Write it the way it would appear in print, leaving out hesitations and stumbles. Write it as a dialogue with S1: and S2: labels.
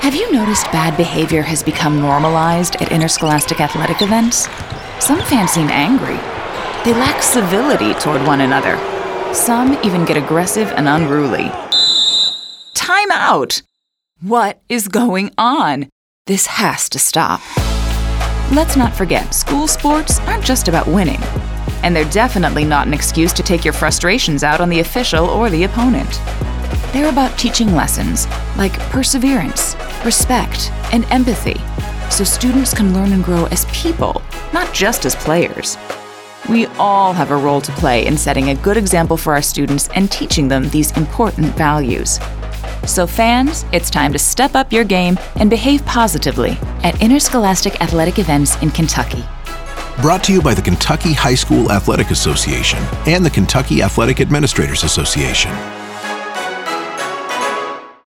S1: Have you noticed bad behavior has become normalized at interscholastic athletic events? Some fans seem angry. They lack civility toward one another. Some even get aggressive and unruly. Time out! What is going on? This has to stop. Let's not forget, school sports aren't just about winning. And they're definitely not an excuse to take your frustrations out on the official or the opponent. They're about teaching lessons like perseverance, respect, and empathy, so students can learn and grow as people, not just as players. We all have a role to play in setting a good example for our students and teaching them these important values. So fans, it's time to step up your game and behave positively at interscholastic athletic events in Kentucky.
S2: Brought to you by the Kentucky High School Athletic Association and the Kentucky Athletic Administrators Association.